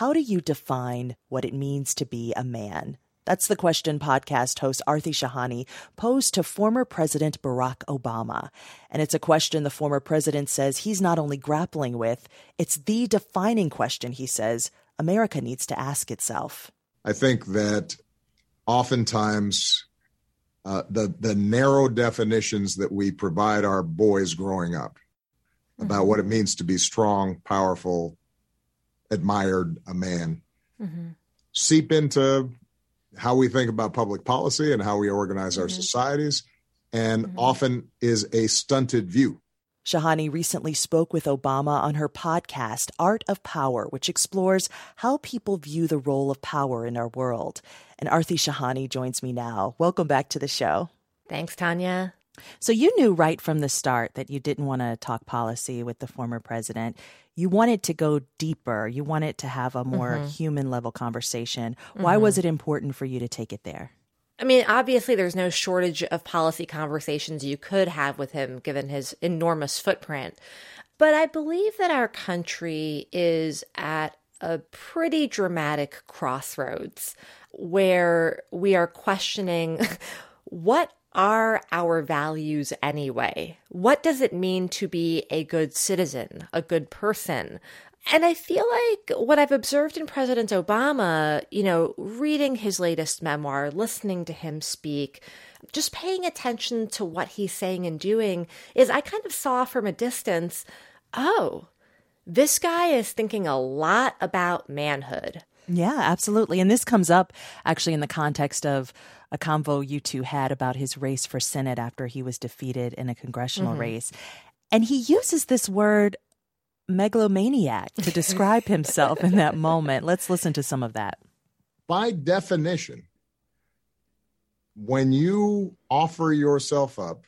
how do you define what it means to be a man? That's the question podcast host Aarti Shahani posed to former President Barack Obama. And it's a question the former president says he's not only grappling with, it's the defining question, he says, America needs to ask itself. I think that oftentimes the narrow definitions that we provide our boys growing up about what it means to be strong, powerful, admired, a man, seep into how we think about public policy and how we organize our societies, and often is a stunted view. Shahani recently spoke with Obama on her podcast, Art of Power, which explores how people view the role of power in our world. And Aarti Shahani joins me now. Welcome back to the show. Thanks, Tanya. So you knew right from the start that you didn't want to talk policy with the former president. You wanted to go deeper. You wanted to have a more human level conversation. Why was it important for you to take it there? I mean, obviously, there's no shortage of policy conversations you could have with him, given his enormous footprint. But I believe that our country is at a pretty dramatic crossroads where we are questioning what are our values anyway? What does it mean to be a good citizen, a good person? And I feel like what I've observed in President Obama, reading his latest memoir, listening to him speak, just paying attention to what he's saying and doing, is I kind of saw from a distance, oh, this guy is thinking a lot about manhood. Yeah, absolutely. And this comes up actually in the context of a convo you two had about his race for Senate after he was defeated in a congressional race. And he uses this word megalomaniac to describe himself in that moment. Let's listen to some of that. By definition, when you offer yourself up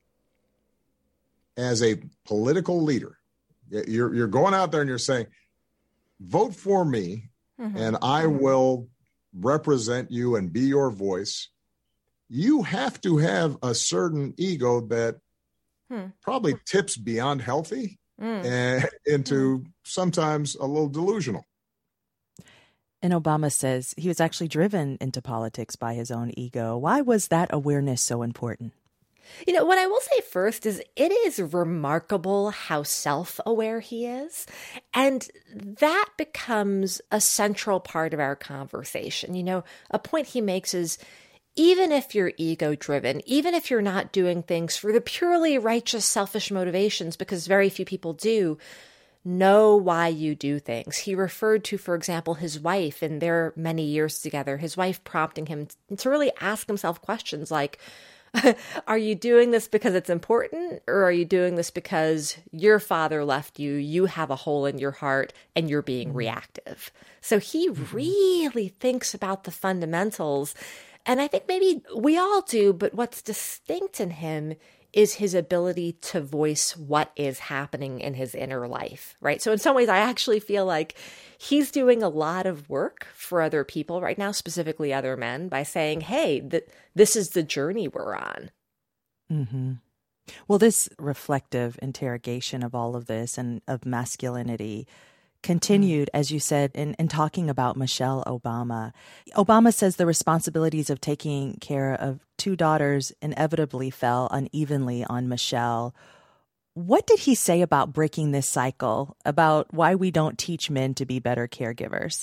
as a political leader, you're going out there and you're saying, vote for me and I will represent you and be your voice. You have to have a certain ego that probably tips beyond healthy and into sometimes a little delusional. And Obama says he was actually driven into politics by his own ego. Why was that awareness so important? What I will say first is it is remarkable how self-aware he is. And that becomes a central part of our conversation. A point he makes is even if you're ego-driven, even if you're not doing things for the purely righteous, selfish motivations, because very few people do, know why you do things. He referred to, for example, his wife in their many years together, his wife prompting him to really ask himself questions like, are you doing this because it's important, or are you doing this because your father left you, you have a hole in your heart, and you're being reactive? So he really thinks about the fundamentals. And I think maybe we all do, but what's distinct in him is his ability to voice what is happening in his inner life, right? So in some ways, I actually feel like he's doing a lot of work for other people right now, specifically other men, by saying, hey, this is the journey we're on. Well, this reflective interrogation of all of this and of masculinity continued, as you said, in talking about Michelle Obama. Obama says the responsibilities of taking care of two daughters inevitably fell unevenly on Michelle. What did he say about breaking this cycle, about why we don't teach men to be better caregivers?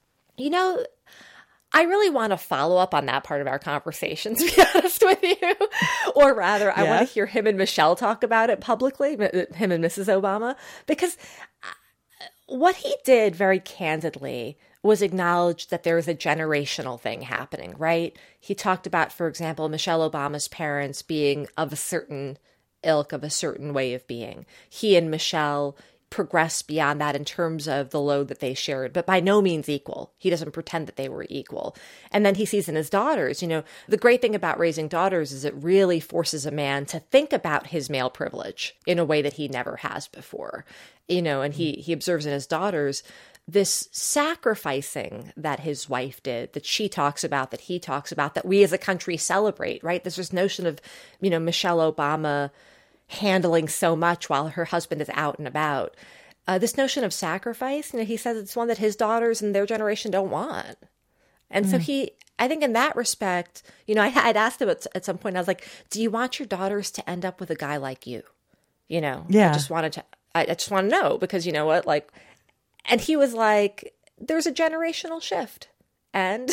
I really want to follow up on that part of our conversation, to be honest with you. Or rather, I want to hear him and Michelle talk about it publicly, him and Mrs. Obama, because what he did very candidly was acknowledge that there was a generational thing happening, right? He talked about, for example, Michelle Obama's parents being of a certain ilk, of a certain way of being. He and Michelle progressed beyond that in terms of the load that they shared, but by no means equal. He doesn't pretend that they were equal. And then he sees in his daughters, the great thing about raising daughters is it really forces a man to think about his male privilege in a way that he never has before. And he observes in his daughters this sacrificing that his wife did, that she talks about, that he talks about, that we as a country celebrate, right? There's this notion of, Michelle Obama handling so much while her husband is out and about. this notion of sacrifice, he says it's one that his daughters and their generation don't want. And so I think in that respect, I'd asked him at some point, I was like, do you want your daughters to end up with a guy like you? Yeah. I just want to know, because you know what, and he was like, there's a generational shift. And,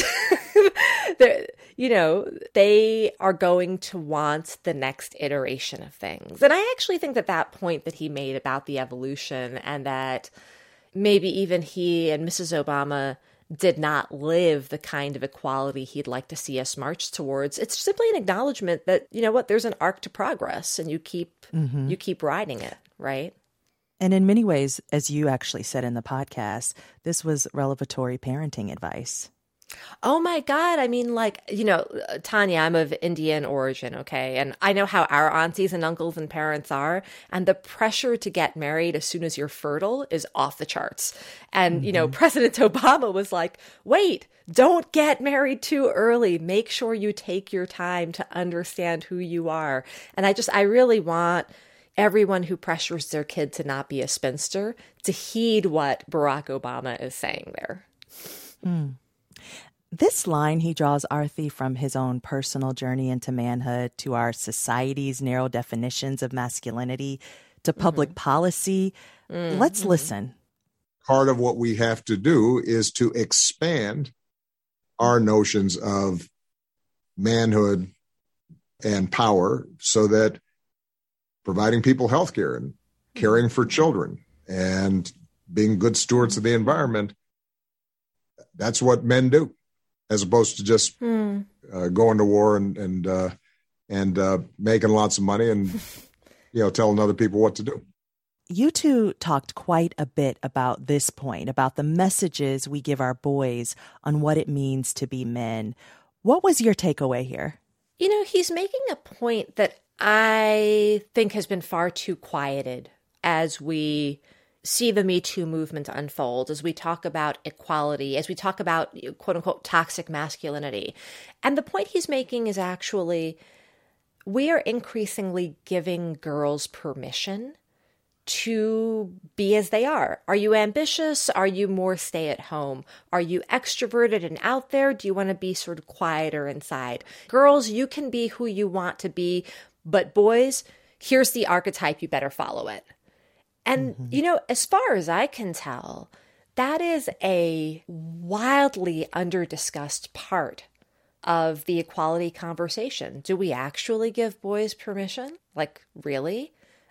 they are going to want the next iteration of things. And I actually think that point that he made about the evolution, and that maybe even he and Mrs. Obama did not live the kind of equality he'd like to see us march towards. It's simply an acknowledgement that, there's an arc to progress, and you keep riding it, right? And in many ways, as you actually said in the podcast, this was revelatory parenting advice. Oh my God. I mean, Tanya, I'm of Indian origin, okay? And I know how our aunties and uncles and parents are. And the pressure to get married as soon as you're fertile is off the charts. And, President Obama was like, wait, don't get married too early. Make sure you take your time to understand who you are. And I really want everyone who pressures their kid to not be a spinster to heed what Barack Obama is saying there. This line he draws, Aarti, from his own personal journey into manhood to our society's narrow definitions of masculinity to public policy. Let's listen. Part of what we have to do is to expand our notions of manhood and power, so that providing people health care and caring for children and being good stewards of the environment, that's what men do, as opposed to just going to war and making lots of money and telling other people what to do. You two talked quite a bit about this point, about the messages we give our boys on what it means to be men. What was your takeaway here? He's making a point that I think has been far too quieted as we see the Me Too movement unfold, as we talk about equality, as we talk about quote unquote toxic masculinity. And the point he's making is actually, we are increasingly giving girls permission to be as they are. Are you ambitious? Are you more stay at home? Are you extroverted and out there? Do you want to be sort of quieter inside? Girls, you can be who you want to be, but boys, here's the archetype, you better follow it. And, as far as I can tell, that is a wildly under-discussed part of the equality conversation. Do we actually give boys permission? Really?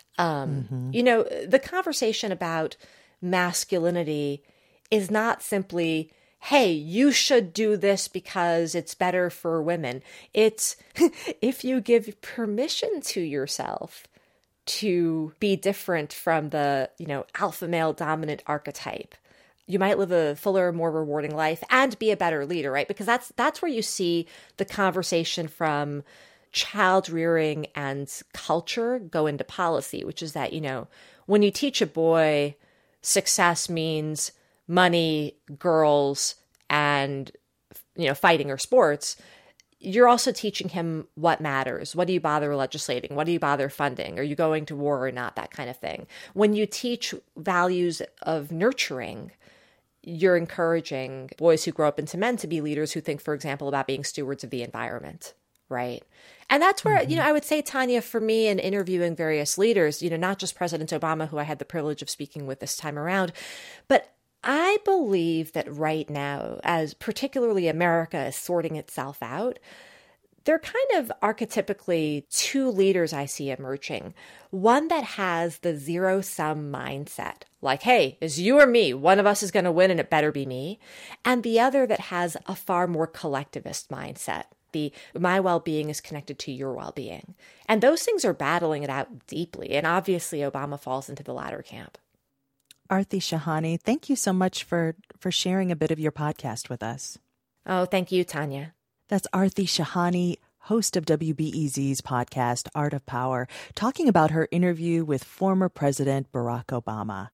The conversation about masculinity is not simply, hey, you should do this because it's better for women. It's if you give permission to yourself to be different from the, alpha male dominant archetype, you might live a fuller, more rewarding life and be a better leader, right? Because that's where you see the conversation from child rearing and culture go into policy, which is that, when you teach a boy success means money, girls, and, fighting or sports, you're also teaching him what matters. What do you bother legislating? What do you bother funding? Are you going to war or not? That kind of thing. When you teach values of nurturing, you're encouraging boys who grow up into men to be leaders who think, for example, about being stewards of the environment, right? And that's where, I would say, Tanya, for me in interviewing various leaders, not just President Obama, who I had the privilege of speaking with this time around, but I believe that right now, as particularly America is sorting itself out, there are kind of archetypically two leaders I see emerging. One that has the zero-sum mindset, like, hey, it's you or me, one of us is going to win and it better be me. And the other that has a far more collectivist mindset. My well-being is connected to your well-being. And those things are battling it out deeply. And obviously Obama falls into the latter camp. Aarti Shahani, thank you so much for sharing a bit of your podcast with us. Oh, thank you, Tanya. That's Aarti Shahani, host of WBEZ's podcast, Art of Power, talking about her interview with former President Barack Obama.